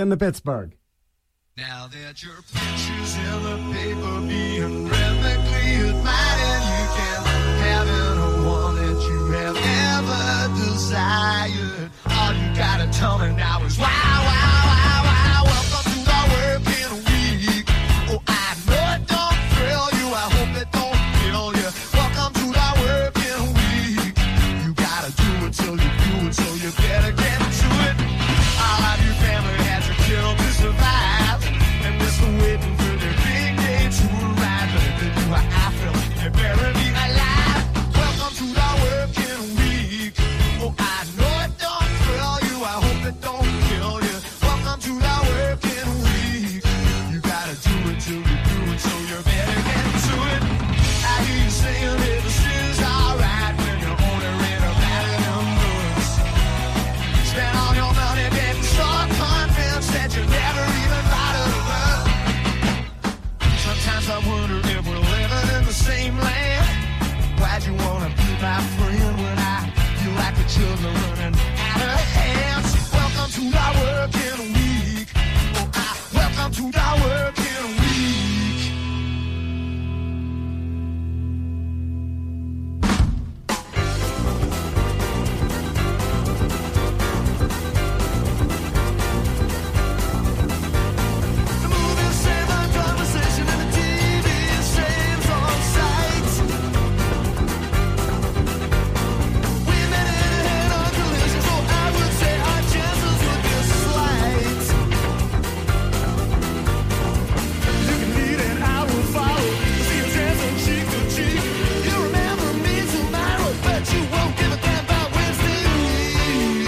in the Pittsburgh. Now that your picture's in the paper being rhythmically admired, and you can have anyone that you have ever desired. All you gotta tell me now is wow, wow, wow, wow. Welcome to the working week. Oh, I know it don't thrill you. I hope it don't kill you. Welcome to the working week. You gotta do it till you do it, so you better get to it. All of your family has a kill to survive, and we're still waiting for the big day to arrive. But if you do what I feel, you better be alive. Welcome to the working week. Oh, I know it don't thrill you. I hope it don't kill you. Welcome to the working week. You gotta do it till you do it, so you better get to it. I hear you saying that this is alright when you only read about it in books. Spend all your money getting so convinced that you never even bothered to look. Sometimes I wonder if we're living in the same land. Why'd you wanna be my friend when I feel like the children running out of hands? Welcome to the working week. Oh, welcome to the working week. The movies save on conversation and the TV saves on sight. We met in a head-on collision, so I would say our chances would be slight. You can lead and I will follow. See a chance on cheek to cheek. You remember me tomorrow, but you won't give a damn about Wednesday week.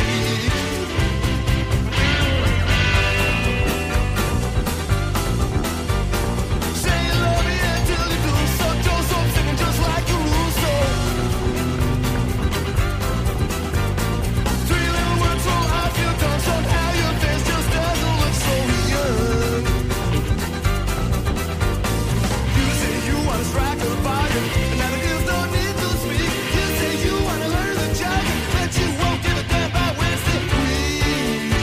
Say you love me until you do so. Joe Soap singing just like a Russo. 3 little words so I feel dumb. Somehow your face just doesn't look so young. You say you wanna strike a bargain, and now the girls don't need to speak. You say you wanna learn the jargon, but you won't give a damn about Wednesday week.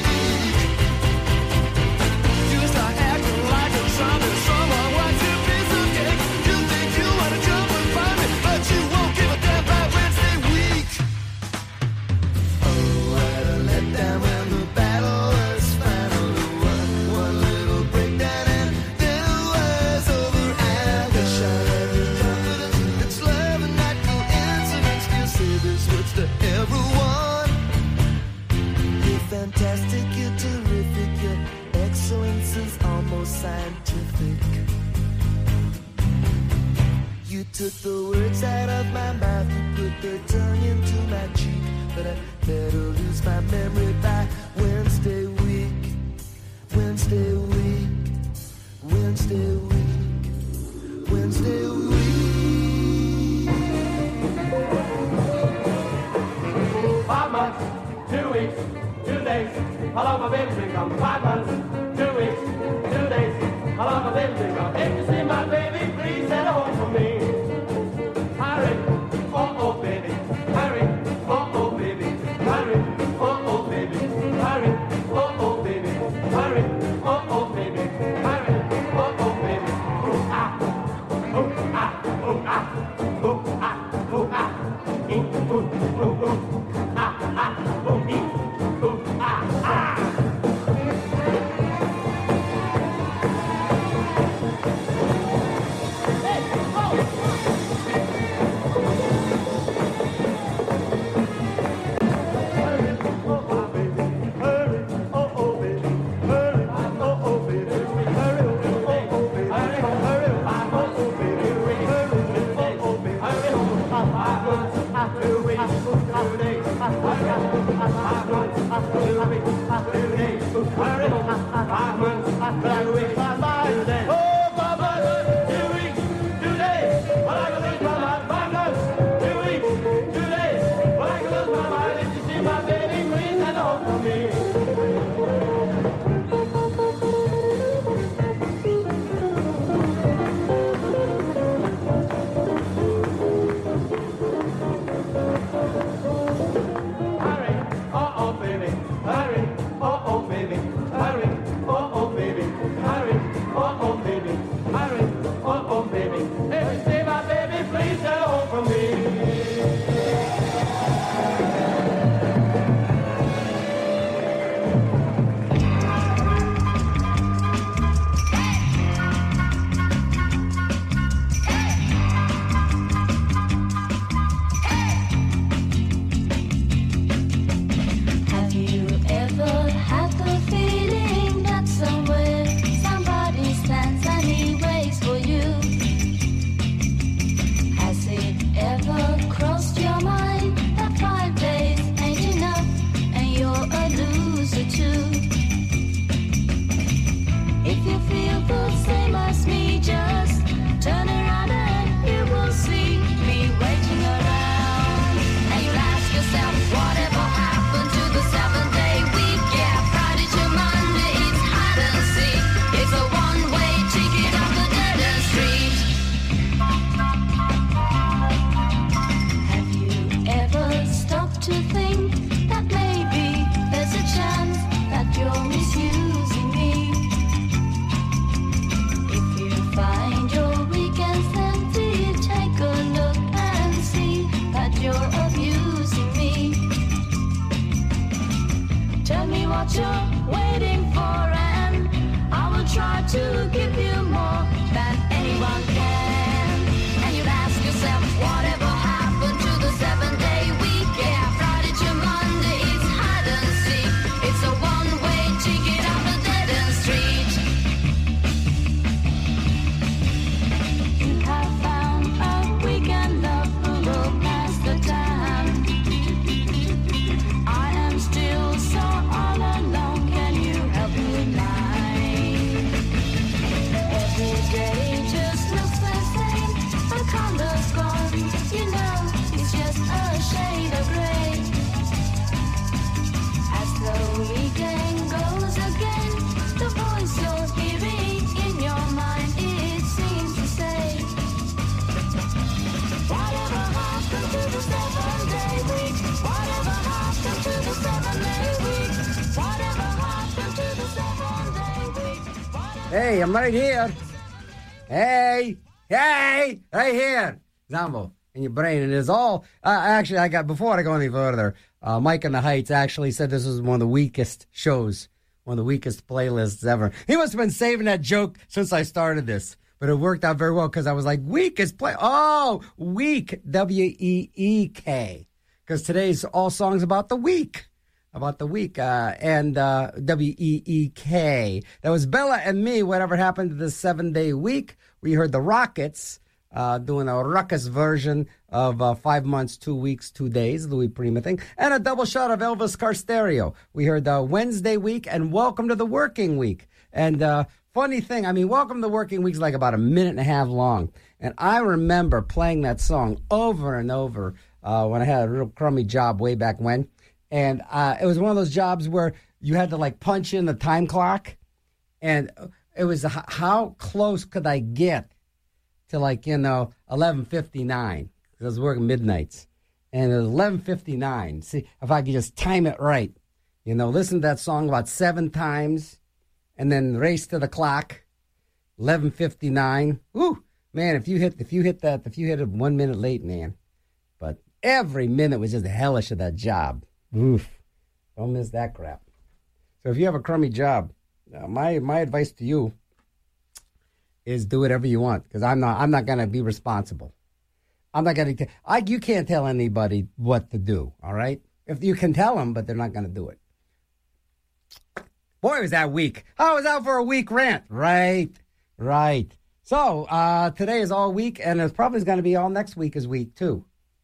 You start acting like a trumpet. Someone wants a piece of cake. You think you wanna jump and find me, but you won't give a damn about Wednesday week. Oh, what a letdown when the battle was finally won. One little breakdown and then it was over. And the shot of your confidence, it's love and not coincidence. You say this words to everyone. You're fantastic, you're terrific, your excellence is almost scientific. You took the words out of my mouth, you put the tongue into my cheek, but I better lose my memory by Wednesday week. Wednesday week. Wednesday week. Wednesday week. 5 months, 2 weeks, 2 days. How long my baby's been gone? 5 months, 2 weeks, 2 days. How long my baby's been gone? If you see my baby, please send her home for me. Hurry, oh baby, hurry, oh baby, hurry, oh baby, hurry, oh baby, hurry, oh baby, hurry, oh baby. Ooh ah, ooh ah, ooh ah, ooh ah, ooh ah, ooh ooh ooh. Hurry, oh baby, hurry, oh baby, hurry. what you're waiting for, and I will try to give you more than anyone can. And you'd ask yourself, whatever happened to the 7-day week? Yeah, Friday to Monday, it's hide and seek. It's a one-way ticket on the dead end street. You have found a weekend love who will pass the time. I am still so all alone, can you help me mine? Every day just looks the same, the color's gone, you know, it's just a shade of gray. As the weekend goes again, the voice you're hearing in your mind, it seems to say, whatever happened to the 7-day week? Whatever happened to the 7-day week? Whatever happened to the 7-day week? Hey, I'm right here. Hey, right here. Zombo, in your brain. And it's all, actually, before I go any further, Mike in the Heights actually said this was one of the weakest shows, one of the weakest playlists ever. He must have been saving that joke since I started this. But it worked out very well because I was like, weakest play. Oh, week, W-E-E-K. Because today's all songs about the week. About the week. And W-E-E-K. That was Bella and Me, Whatever Happened to the 7-Day Week. We heard the Rockets doing a ruckus version of 5 months, 2 weeks, 2 days, Louis Prima thing. And a double shot of Elvis Costello. We heard the Wednesday week and Welcome to the Working Week. And funny thing, I mean, Welcome to the Working Week is like about a minute and a half long. And I remember playing that song over and over when I had a real crummy job way back when. And it was one of those jobs where you had to like punch in the time clock. And it was how close could I get to 11:59? Because I was working midnights. And it was 11:59. See, if I could just time it right. Listen to that song about 7 times. And then race to the clock, 11:59. Ooh, man! If you hit it 1 minute late, man. But every minute was just hellish of that job. Oof! Don't miss that crap. So if you have a crummy job, my advice to you is do whatever you want, because I'm not gonna be responsible. I'm not gonna. You can't tell anybody what to do. All right? If you can tell them, but they're not gonna do it. Boy, was that week. I was out for a week rant. Right. So, today is all week, and it's probably going to be all next week is week, too.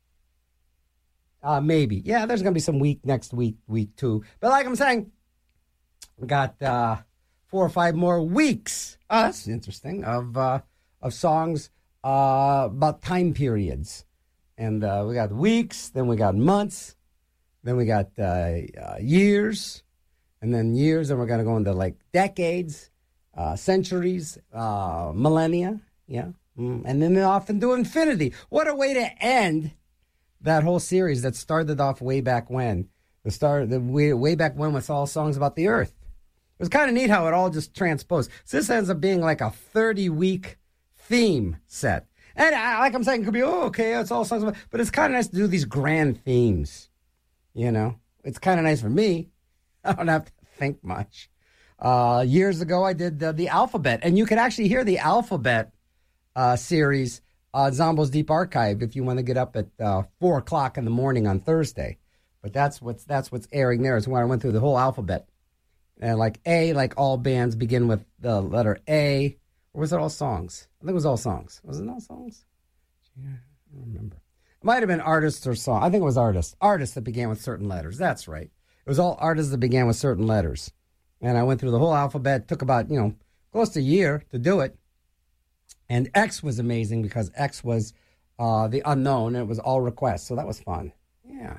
Maybe. Yeah, there's going to be some week next week, too. But like I'm saying, we got 4 or 5 more weeks. That's interesting, of songs about time periods. And we got weeks, then we got months, then we got years. And then years, and we're going to go into decades, centuries, millennia, yeah. And then they often do infinity. What a way to end that whole series that started off way back when. Way back when with all songs about the earth. It was kind of neat how it all just transposed. So this ends up being like a 30-week theme set. And like I'm saying, it could be, it's all songs about, but it's kind of nice to do these grand themes, It's kind of nice for me. I don't have to think much. Years ago, I did the Alphabet, and you could actually hear the Alphabet series Zombo's Deep Archive if you want to get up at 4 o'clock in the morning on Thursday. But that's what's airing there is when I went through the whole alphabet. And all bands begin with the letter A. Or was it all songs? I think it was all songs. Was it all songs? Yeah, I don't remember. It might have been artists or song. I think it was artists. Artists that began with certain letters. That's right. It was all artists that began with certain letters. And I went through the whole alphabet. Took about, close to a year to do it. And X was amazing because X was the unknown, and it was all requests. So that was fun. Yeah.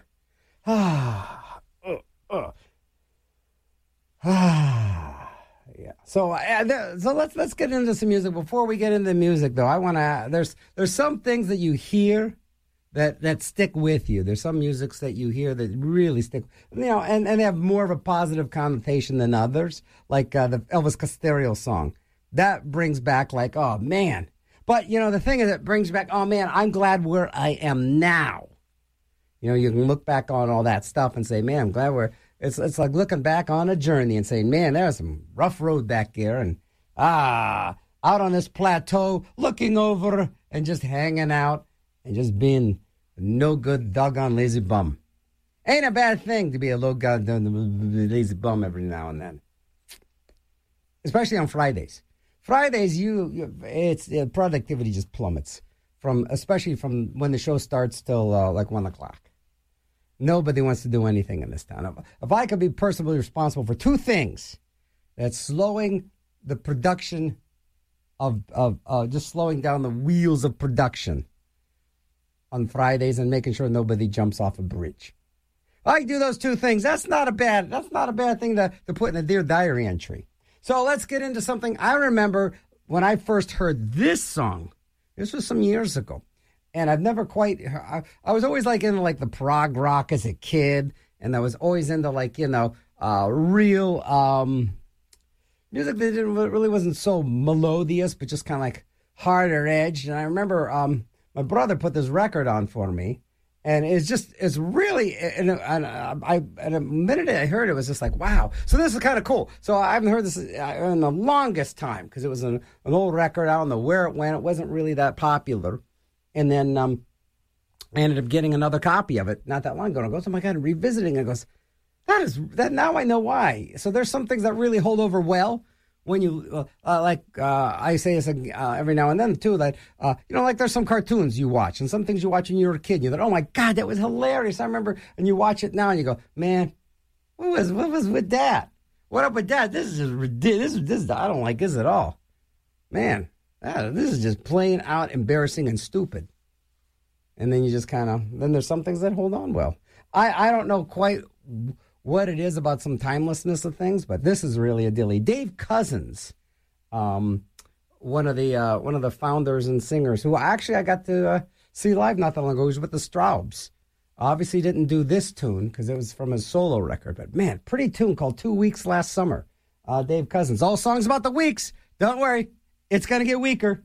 Yeah. So let's get into some music. Before we get into the music, though, I want to. There's some things that you hear that stick with you. There's some musics that you hear that really stick, and they have more of a positive connotation than others, like the Elvis Costello song. That brings back oh, man. But, the thing is, it brings back, oh, man, I'm glad where I am now. You can look back on all that stuff and say, man, I'm glad it's like looking back on a journey and saying, man, there's some rough road back there. And, out on this plateau, looking over and just hanging out and just being no good, doggone lazy bum. Ain't a bad thing to be a low lazy bum every now and then. Especially on Fridays. Fridays, productivity just plummets, especially from when the show starts till like 1 o'clock. Nobody wants to do anything in this town. If I could be personally responsible for two things, that's slowing the production of just slowing down the wheels of production on Fridays and making sure nobody jumps off a bridge. I do those two things. That's not a bad thing to put in a Dear Diary entry. So let's get into something. I remember when I first heard this song. This was some years ago. And I've never quite, I was always like into like the prog rock as a kid. And I was always into like, real music that really wasn't so melodious, but just kind of like harder edge. And I remember my brother put this record on for me. And it's really, and the minute I heard it, was just like, wow. So this is kind of cool. So I haven't heard this in the longest time because it was an old record. I don't know where it went. It wasn't really that popular. And then I ended up getting another copy of it not that long ago. And I goes, oh my God, revisiting it. Goes, that now I know why. So there's some things that really hold over well. When you, I say this every now and then, too, that, like there's some cartoons you watch and some things you watch when you were a kid. You're like, oh, my God, that was hilarious. I remember, and you watch it now and you go, man, what was with that? What up with that? This is just ridiculous. This I don't like this at all. Man, this is just plain out embarrassing and stupid. And then you just then there's some things that hold on well. I don't know quite what it is about some timelessness of things, but this is really a dilly. Dave Cousins, one of the founders and singers, who actually I got to see live not that long ago. He was with the Straubs. Obviously didn't do this tune because it was from his solo record, but man, pretty tune called 2 Weeks last summer. Dave Cousins. All songs about the weeks. Don't worry, it's going to get weaker.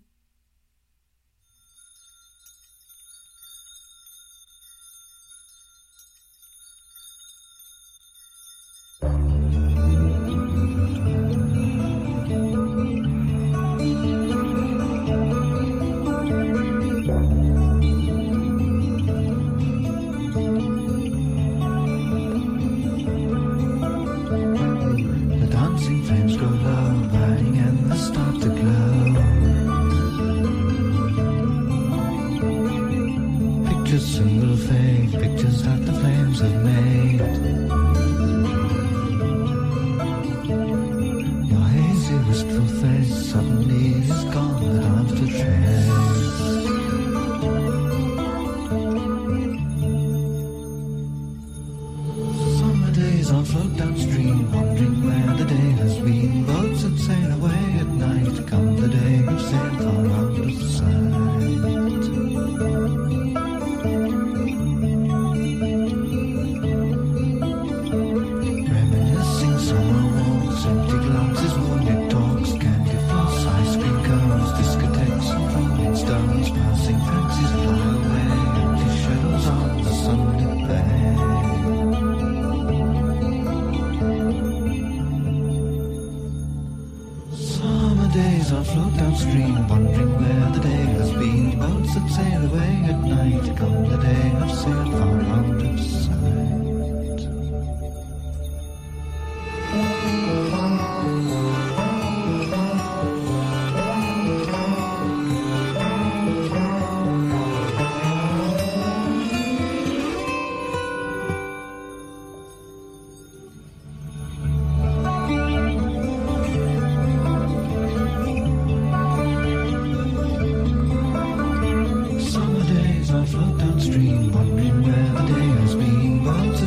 Float downstream, wondering where the day has been. Boats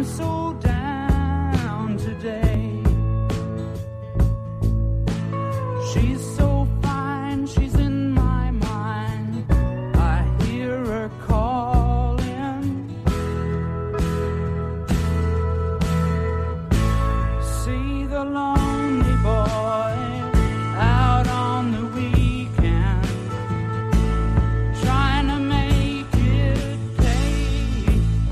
I'm so down today. She's so fine, she's in my mind. I hear her calling. See the lonely boy out on the weekend, trying to make it pay.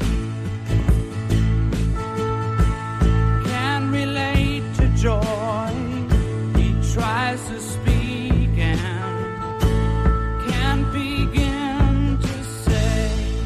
Can relate to joy. He tries to speak and can't begin to say.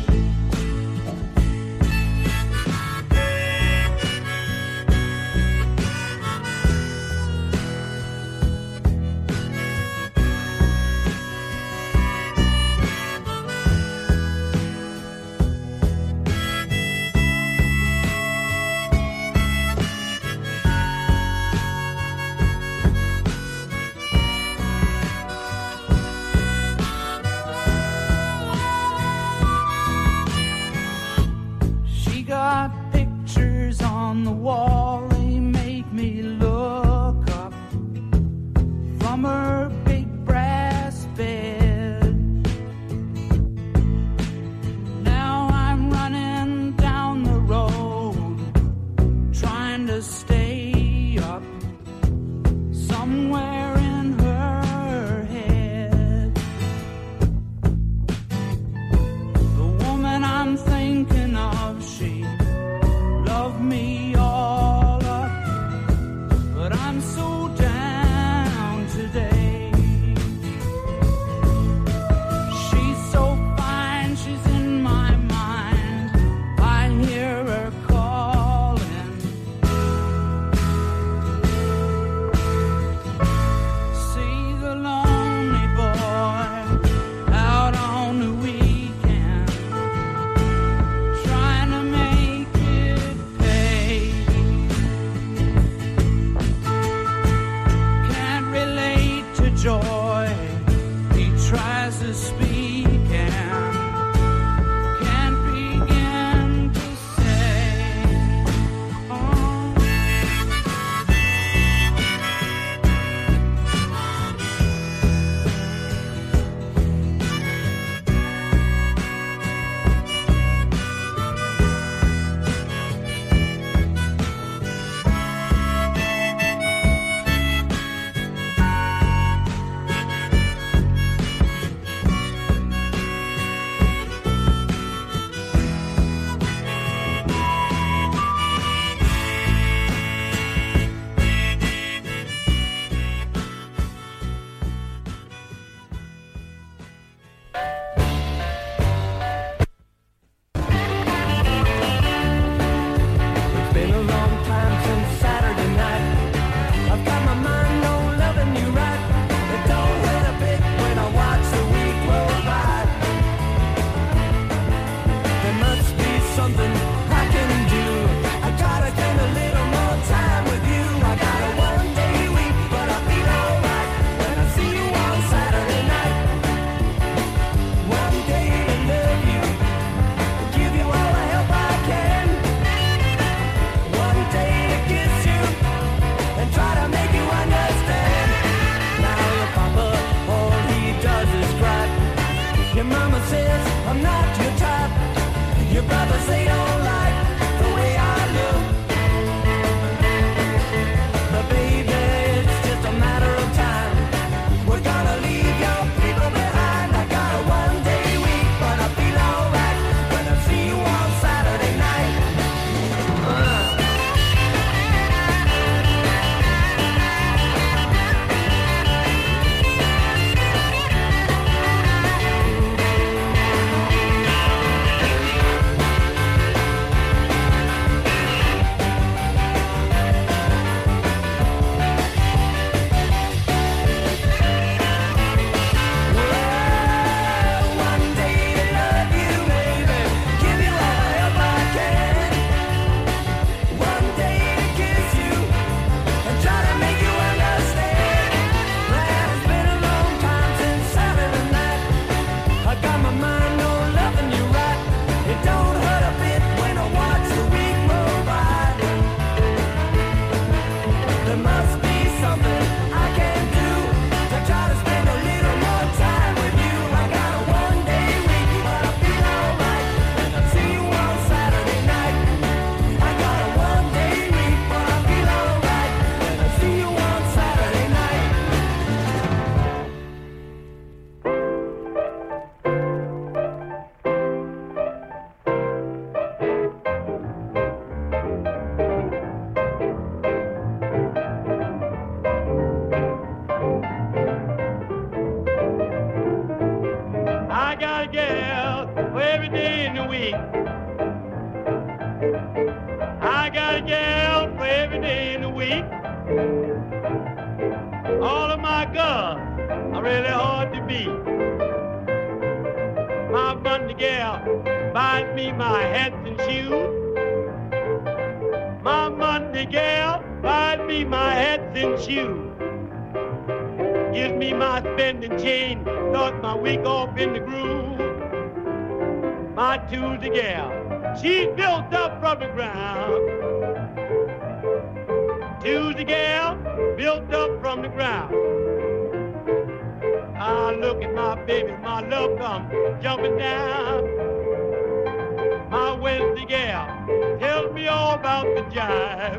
She got pictures on the wall, they make me look up from her big brass bed. Now I'm running down the road, trying to stay up somewhere in her head. The woman I'm thinking of, she loved me all up, but I'm so down today. She's so fine, she's in my mind. I hear her calling. See the lonely boy out on the weekend, trying to make it pay. Can't relate to joy. He tries to speak and can't begin to say. Oh. It's been a long time since Saturday night. I've got my mind on loving you right. It don't hurt a bit when I watch the week roll by. There must be something I can do. I gotta spend a little more time with you. I got a one-day week, but I feel alright when I see you on Saturday night. One day to love you, give you all the help I can. One day to kiss you and try to make you understand. Now your papa, all he does is cry. Your mama says I'm not your type. Your brother say don't like the way I look. But baby, it's just a matter of time. We're gonna leave your people behind. I got a one-day week, but I feel alright when I see you on Saturday night. week. All of my girls are really hard to beat. My Monday gal buys me my hats and shoes. My Monday gal buys me my hats and shoes. Gives me my spending change, starts my week off in the groove. My Tuesday gal, she's built up from the ground. Tuesday gal, built up from the ground. I look at my baby, my love comes jumping down. My Wednesday gal tells me all about the jive.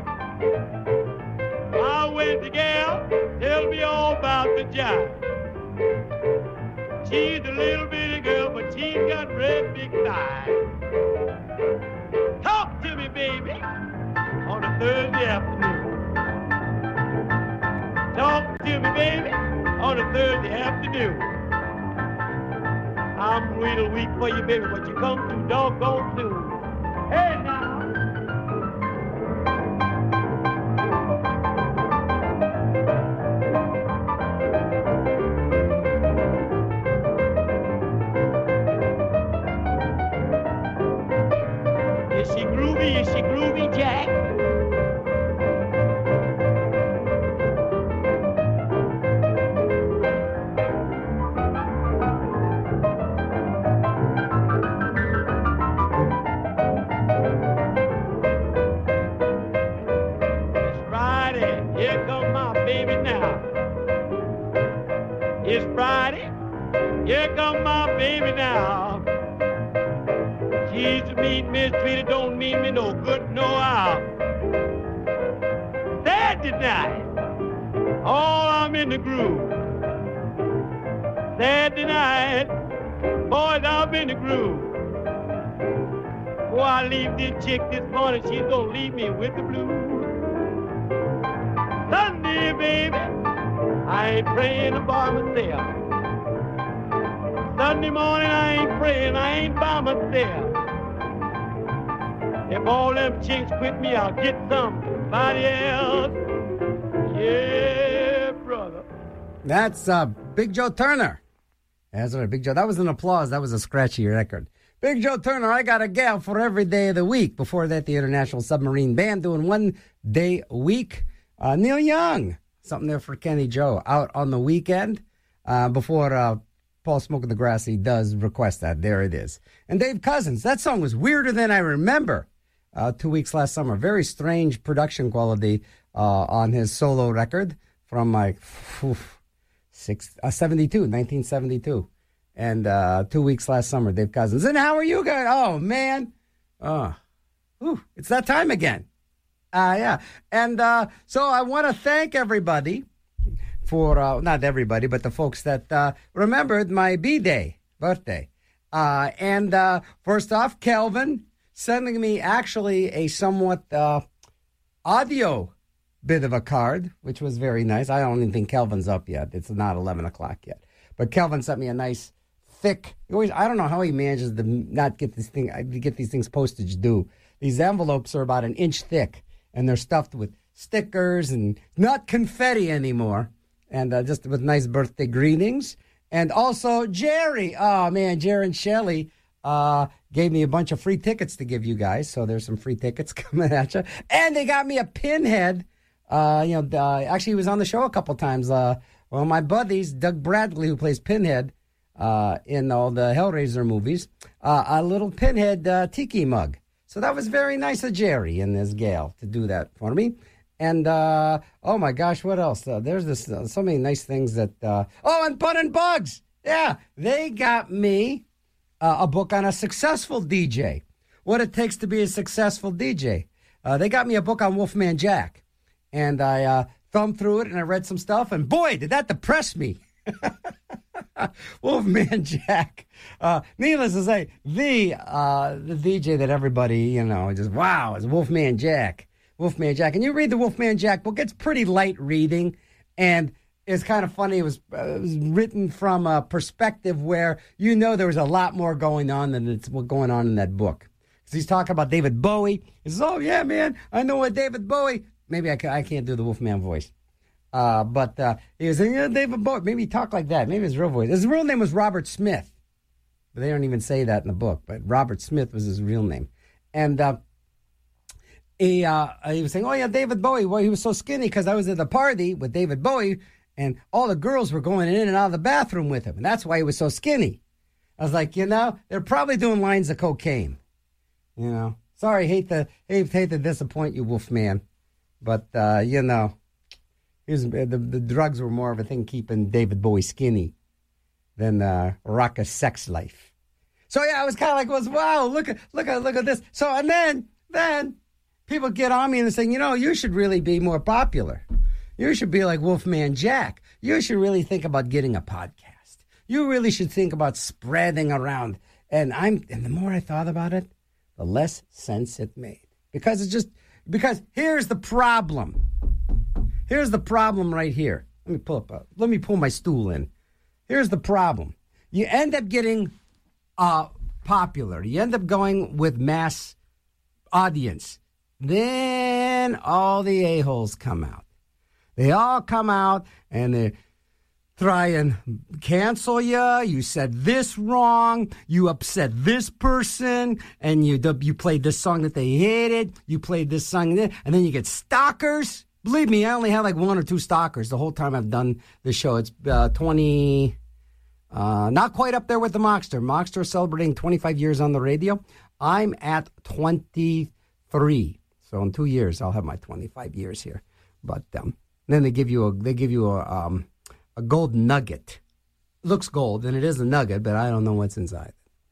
My Wednesday gal tells me all about the jive. She's a little bitty girl, but she's got red big thighs. Talk to me, baby, on a Thursday afternoon. Talk to me, baby, on a Thursday afternoon. I'm real weak for you, baby, but you come too doggone soon. Hey, now. Is she groovy? Is she groovy, Jack? It's Friday, here come my baby now. She's a mean mistreated, don't mean me no good, no how. Saturday night, oh, I'm in the groove. Saturday night, boys, I'm in the groove. Before I leave this chick this morning, she's gonna leave me with the blues. Sunday, baby, I ain't praying by myself. Sunday morning I ain't praying, I ain't by myself. If all them chicks quit me, I'll get somebody else. Yeah, brother. That's Big Joe Turner. That's right, Big Joe. That was an applause. That was a scratchy record. Big Joe Turner, I got a gal for every day of the week. Before that, the International Submarine Band doing 1 day a week. Neil Young. Something there for Kenny Joe out on the weekend before Paul Smoking the Grassy does request that. There it is. And Dave Cousins, that song was weirder than I remember. 2 weeks last summer. Very strange production quality on his solo record from like 1972. And 2 weeks last summer, Dave Cousins. And how are you guys? Oh, man. It's that time again. Yeah. And so I want to thank everybody for, not everybody, but the folks that remembered my birthday. And first off, Kelvin sending me actually a somewhat audio bit of a card, which was very nice. I don't even think Kelvin's up yet. It's not 11 o'clock yet. But Kelvin sent me a nice, thick, I don't know how he manages to not get this thing, get these things postage due. These envelopes are about an inch thick. And they're stuffed with stickers and not confetti anymore. And just with nice birthday greetings. And also Jerry. Oh, man, Jerry and Shelley gave me a bunch of free tickets to give you guys. So there's some free tickets coming at you. And they got me a pinhead. Actually, he was on the show a couple times. One of my buddies, Doug Bradley, who plays Pinhead in all the Hellraiser movies, a little Pinhead tiki mug. So that was very nice of Jerry and this gal to do that for me. And, oh my gosh, what else? There's this so many nice things that, and Bun and Bugs. Yeah, they got me a book on a successful DJ. What it takes to be a successful DJ. They got me a book on Wolfman Jack. And I thumbed through it and I read some stuff. And boy, did that depress me. Wolfman Jack. Needless to say, the DJ that everybody, just, wow, is Wolfman Jack. Wolfman Jack. And you read the Wolfman Jack book, it's pretty light reading. And it's kind of funny. It was written from a perspective where there was a lot more going on than what's going on in that book. Because he's talking about David Bowie. He says, oh, yeah, man, I know what David Bowie maybe I can't do the Wolfman voice. But he was saying, David Bowie. Maybe he talked like that. Maybe his real voice. His real name was Robert Smith. But they don't even say that in the book. But Robert Smith was his real name. And he was saying, oh, yeah, David Bowie. Well, he was so skinny because I was at the party with David Bowie, and all the girls were going in and out of the bathroom with him. And that's why he was so skinny. I was like, they're probably doing lines of cocaine. Sorry, hate to disappoint you, Wolfman. But, the drugs were more of a thing keeping David Bowie skinny than rock a sex life. So, yeah, I was kind of like, wow, look at this. So, and then people get on me and they're saying, you should really be more popular. You should be like Wolfman Jack. You should really think about getting a podcast. You really should think about spreading around. And the more I thought about it, the less sense it made. Because here's the problem. Here's the problem right here. Let me pull my stool in. Here's the problem. You end up getting popular. You end up going with mass audience. Then all the a-holes come out. They all come out and they try and cancel you. You said this wrong. You upset this person. And you played this song that they hated. You played this song. And then you get stalkers. Believe me, I only had like 1 or 2 stalkers the whole time I've done the show. It's 20, not quite up there with the Mockster. Mockster is celebrating 25 years on the radio. I'm at 23. So in 2 years, I'll have my 25 years here. But then they give you a gold nugget. It looks gold, and it is a nugget, but I don't know what's inside.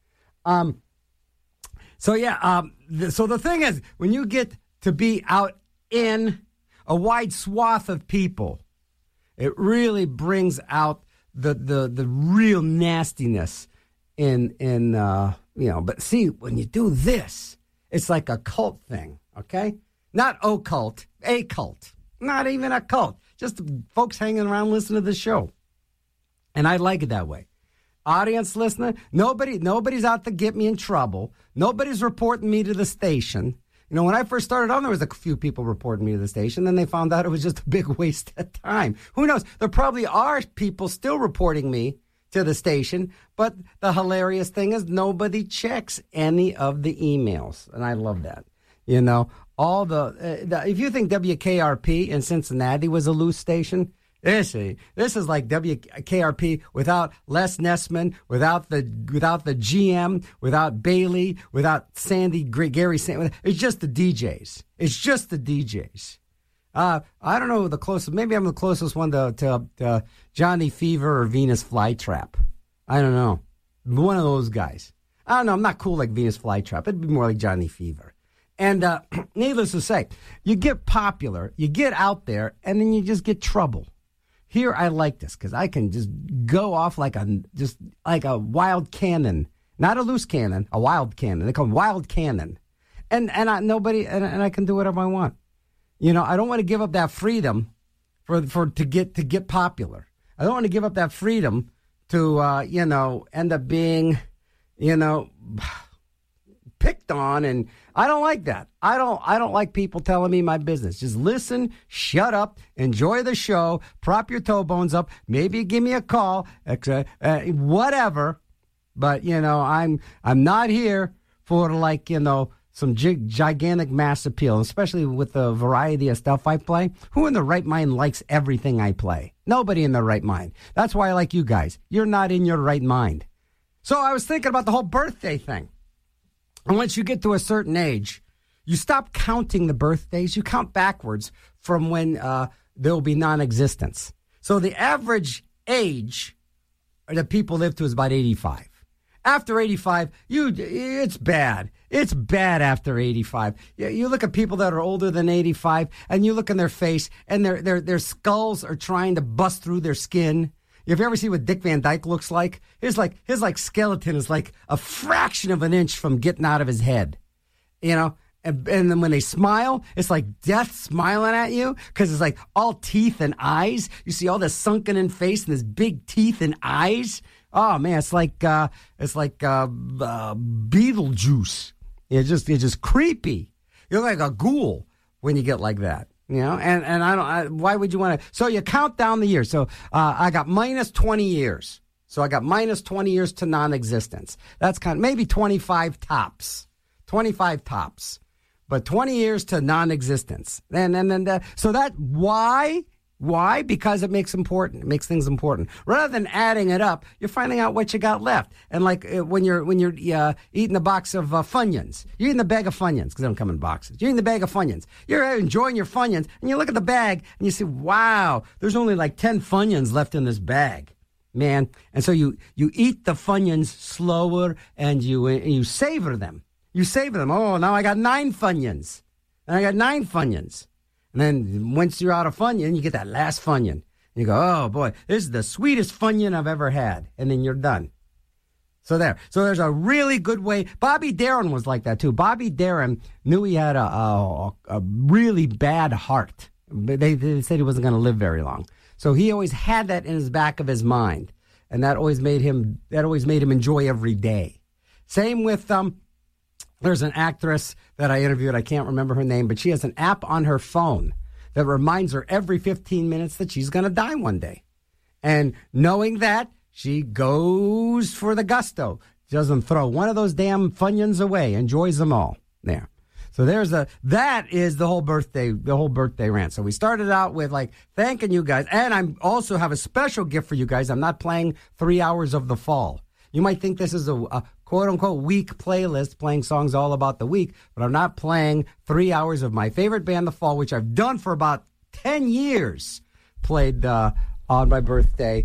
So the thing is, when you get to be out in a wide swath of people, it really brings out the real nastiness in But see, when you do this, it's like a cult thing, okay? Not occult, a cult. Not even a cult. Just folks hanging around listening to the show. And I like it that way. Audience listening, nobody's out to get me in trouble. Nobody's reporting me to the station. When I first started on, there was a few people reporting me to the station. Then they found out it was just a big waste of time. Who knows? There probably are people still reporting me to the station. But the hilarious thing is nobody checks any of the emails. And I love that. All if you think WKRP in Cincinnati was a loose station, this is like WKRP without Les Nessman, without the GM, without Bailey, without Gary Sandy. It's just the DJs. I don't know the closest. Maybe I'm the closest one to Johnny Fever or Venus Flytrap. I don't know. One of those guys. I don't know. I'm not cool like Venus Flytrap. It'd be more like Johnny Fever. And needless to say, you get popular, you get out there, and then you just get trouble. Here, I like this because I can just go off like a wild cannon, not a loose cannon, a wild cannon. They call them wild cannon, and I can do whatever I want. I don't want to give up that freedom to get popular. I don't want to give up that freedom to end up being picked on, and I don't like that. I don't like people telling me my business. Just listen, shut up, enjoy the show, prop your toe bones up, maybe give me a call, whatever. But I'm not here for some gigantic mass appeal, especially with the variety of stuff I play. Who in their right mind likes everything I play? Nobody in their right mind. That's why I like you guys. You're not in your right mind. So I was thinking about the whole birthday thing. And once you get to a certain age, you stop counting the birthdays. You count backwards from when there will be non-existence. So the average age that people live to is about 85. After 85, it's bad. It's bad after 85. You look at people that are older than 85, and you look in their face, and their skulls are trying to bust through their skin. If you ever see what Dick Van Dyke looks like, his skeleton is like a fraction of an inch from getting out of his head, And then when they smile, it's like death smiling at you because it's like all teeth and eyes. You see all this sunken in face and this big teeth and eyes. Oh man, it's like Beetlejuice. It's just creepy. You look like a ghoul when you get like that. You know, and why would you want to? So you count down the years. So I got minus 20 years. So I got minus 20 years to non-existence. That's kind of maybe 25 tops. 25 tops. But 20 years to non-existence. So that, why? Why? Because it makes makes things important. Rather than adding it up, you're finding out what you got left. And like when you're eating a box of Funyuns, you're eating the bag of Funyuns because they don't come in boxes. You're eating the bag of Funyuns. You're enjoying your Funyuns, and you look at the bag and you see, wow, there's only like 10 Funyuns left in this bag, man. And so you eat the Funyuns slower and you savor them. You savor them. Oh, now I got 9 Funyuns. And I got 9 Funyuns. And then once you're out of Funyun, you get that last Funyun. And you go, oh, boy, this is the sweetest Funyun I've ever had. And then you're done. So there. So there's a really good way. Bobby Darin was like that, too. Bobby Darin knew he had a really bad heart. They said he wasn't going to live very long. So he always had that in his back of his mind. And that always made him enjoy every day. Same with there's an actress that I interviewed. I can't remember her name, but she has an app on her phone that reminds her every 15 minutes that she's going to die one day. And knowing that, she goes for the gusto. She doesn't throw one of those damn Funyuns away. Enjoys them all. There. So that is the whole birthday rant. So we started out with like thanking you guys. And I also have a special gift for you guys. I'm not playing 3 Hours of the Fall. You might think this is a quote-unquote week playlist playing songs all about the week, but I'm not playing 3 hours of my favorite band, The Fall, which I've done for about 10 years, played on my birthday,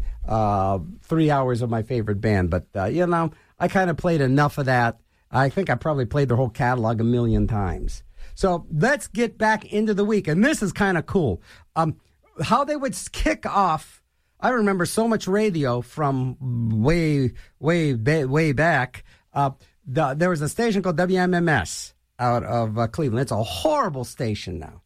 3 hours of my favorite band. But, I kind of played enough of that. I think I probably played their whole catalog a million times. So let's get back into the week, and this is kind of cool. How they would kick off. I remember so much radio from way back. There was a station called WMMS out of Cleveland. It's a horrible station now.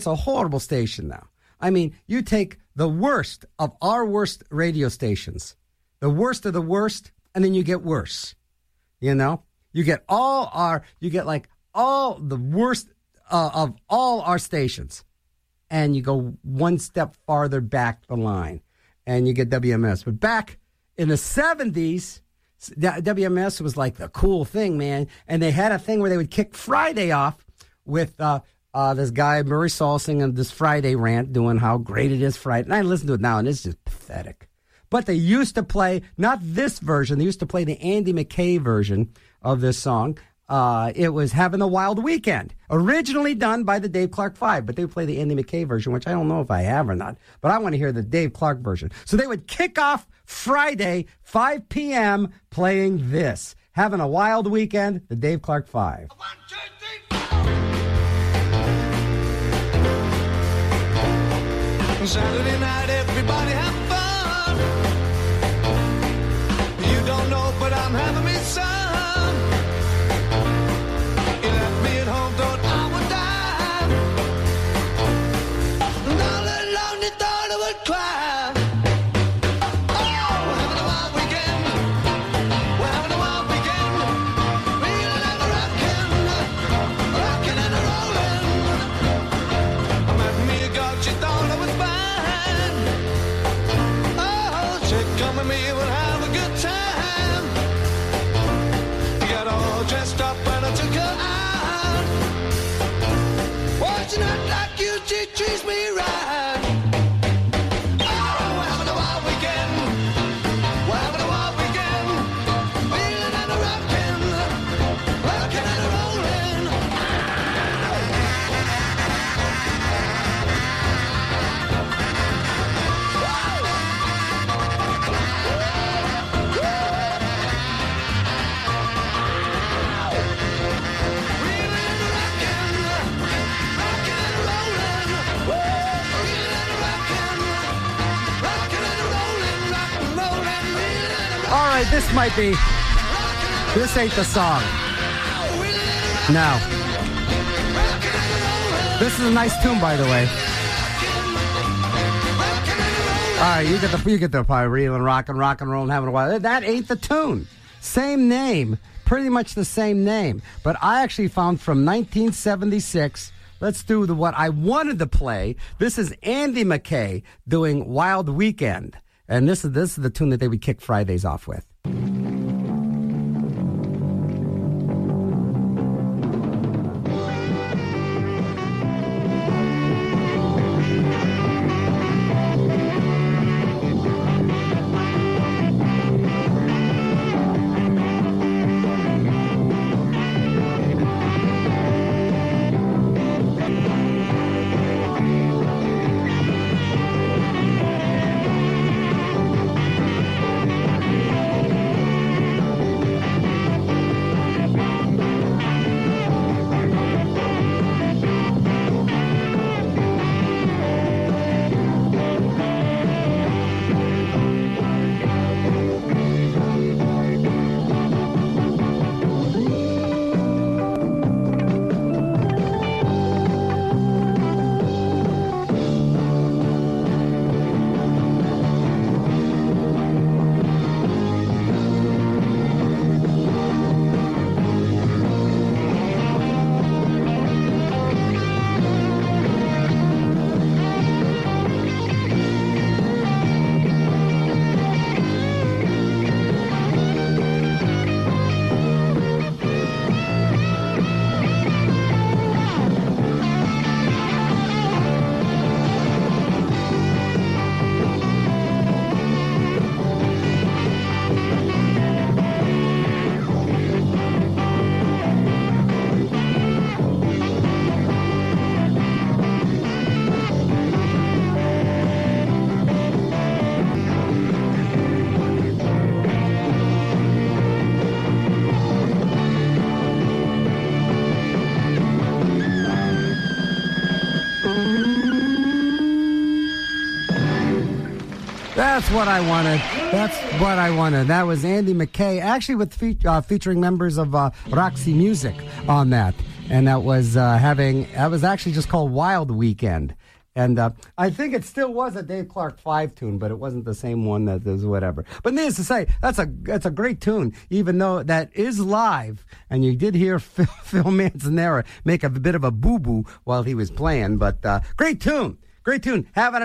I mean, you take the worst of our worst radio stations, the worst of the worst, and then you get worse. You know? You get all the worst of all our stations. And you go one step farther back the line. And you get WMS. But back in the 70s, WMS was like the cool thing, man. And they had a thing where they would kick Friday off with this guy, Murray Saul, singing this Friday rant, doing how great it is Friday. And I listen to it now, and it's just pathetic. But they used to play, not this version, they used to play the Andy McKay version of this song. It was Having a Wild Weekend, originally done by the Dave Clark Five, but they would play the Andy McKay version, which I don't know if I have or not, but I want to hear the Dave Clark version. So they would kick off Friday, 5 p.m., playing this, Having a Wild Weekend, the Dave Clark Five. 1, 2, 3. Saturday night, everybody have fun. You don't know, but I'm having me some. Treats me right. Oh, we're having a wild weekend. We're having a wild weekend. Wheeling and a rocking and a rolling. Wheeling and a rocking and a rolling. All right, this ain't the song. No. This is a nice tune, by the way. All right, you get the part, reeling, rock and roll, and having a while. That ain't the tune. Same name, pretty much the same name. But I actually found from 1976 let's do what I wanted to play. This is Andy McKay doing Wild Weekend. And this is the tune that they would kick Fridays off with. That's what I wanted. That's what I wanted. That was Andy McKay, actually with featuring members of Roxy Music on that. And that was actually just called Wild Weekend. And I think it still was a Dave Clark 5 tune, but it wasn't the same one that is whatever. But needless to say, that's a great tune, even though that is live. And you did hear Phil Manzanera make a bit of a boo-boo while he was playing. But great tune. Great tune.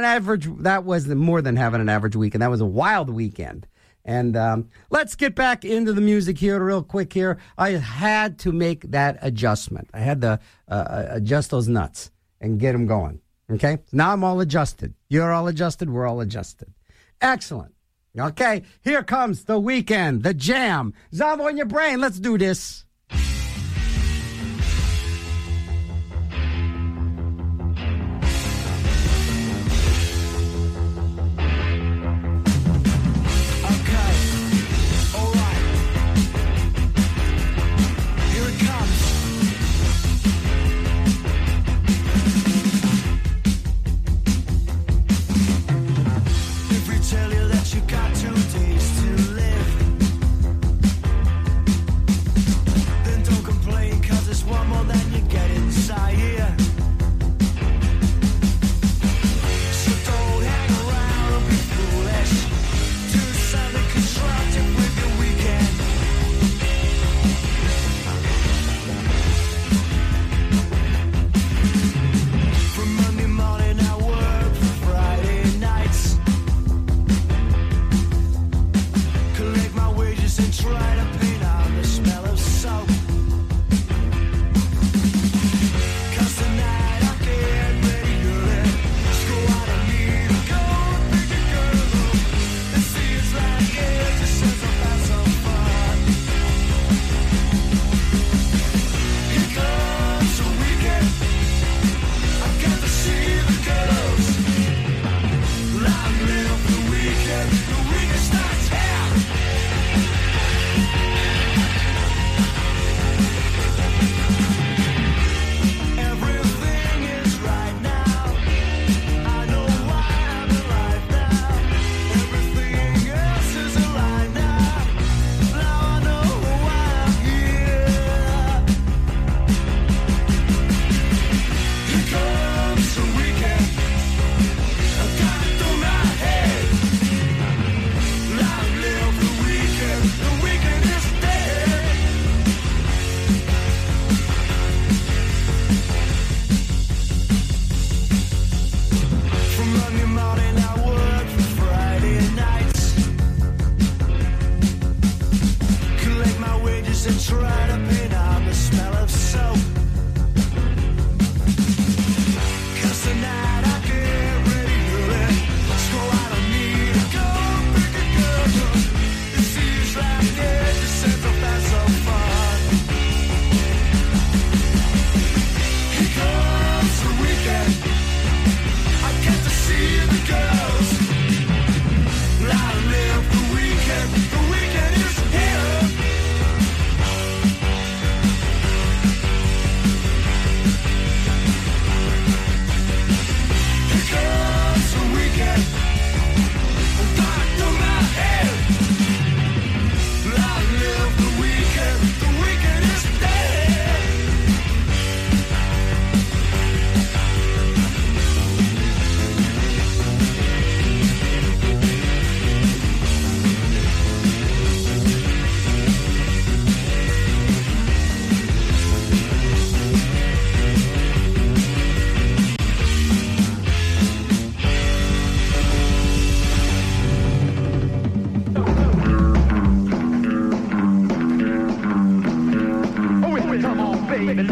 That was more than having an average weekend. That was a wild weekend. And let's get back into the music here real quick here. I had to make that adjustment. I had to adjust those nuts and get them going. Okay? Now I'm all adjusted. You're all adjusted. We're all adjusted. Excellent. Okay, here comes the weekend, the jam. Zombo in your brain. Let's do this. You got 2 days to live.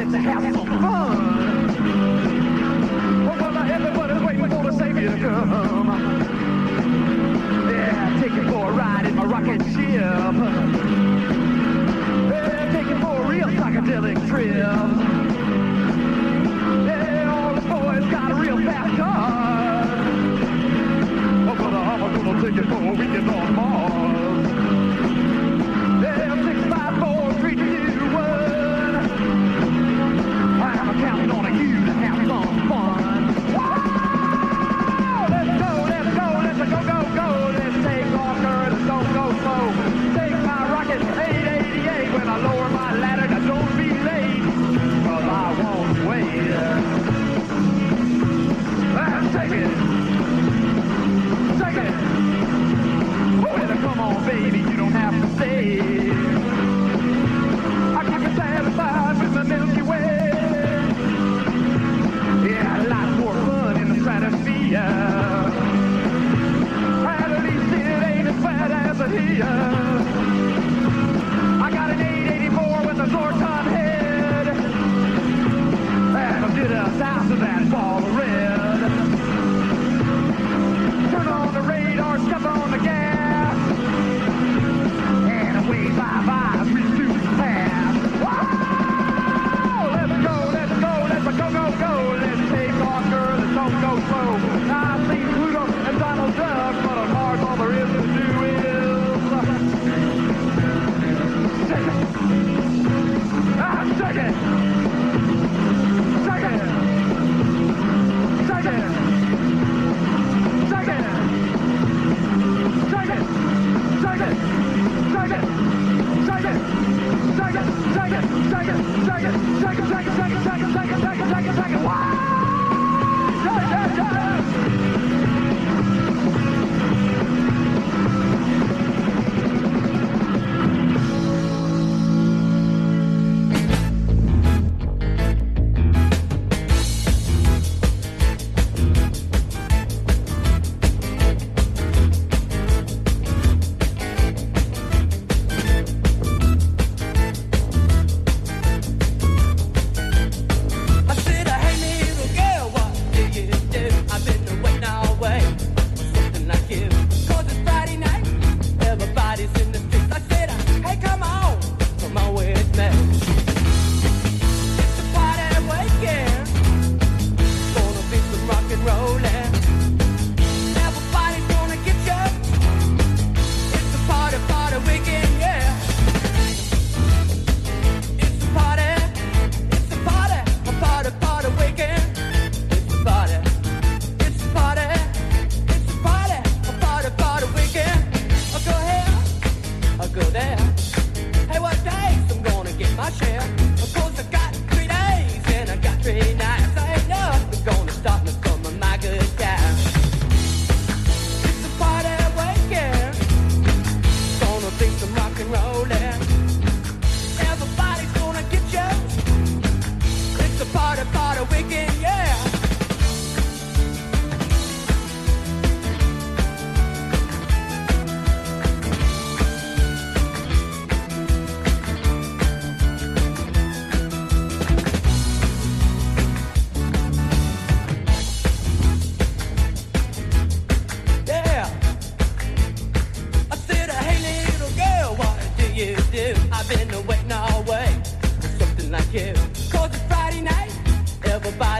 let's have some fun. Oh, well, everybody's waiting for the Savior to come. Yeah, take it for a ride in my rocket ship. Yeah, take it for a real psychedelic trip. Yeah, all the boys got a real fast car. Oh, but I'm gonna take it for a weekend on Mars. Yeah, 6, 5, 4, 3, 2, 1. I'm counting on you to have some fun. Whoa! Let's go, let's go, let's go, go, go. Let's take off, girl, let's go, go, slow. Take my rocket 888 when I lower my ladder. Now don't be late, 'cause I won't wait. Take it. Take it. Well, come on, baby, you don't have to stay. I keep you satisfied with the Milky Way. Yeah, lots more fun in the stratosphere. At least it ain't as bad as it here. I got an 884 with a Zorton head. And I did a south of that ball of red. Turn on the radar, step on the gas. And away by we do pass. Whoa! Let's go, let's go, let's go, go, go. Let's take off, girl, let's don't go slow. I've seen Pluto and Donald Duck, but on Mars all there is to do is take it. Take it. Take it. Take it. Take it. Take it. Take it. Take it. Take it. Take it. Take it. Take it. Take it. Take it. Take it. Take it. Take it. Take it. Take it. Wow! Take it. I said, hey, little girl, what do you do? I've been waiting all way for something like you. 'Cause it's Friday night, everybody's in the streets. I said, hey, come on with me. It's a party weekend, gonna be some rock and rollin'. Everybody's gonna get you. It's a party weekend, yeah. It's a party weekend. It's a party weekend. I'll go here, I'll go there. Hey, what days I'm gonna get my share? Of course I got 3 days and I got 3 nights. I ain't nothing gonna stop me from my good time. It's a party weekend, gonna be some rock and rollin'. Everybody's gonna get you. It's a party weekend, yeah. Yeah. I said, hey, little girl, what do you do? I've been waiting all way for something like you. 'Cause it's Friday night, everybody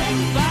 Bye.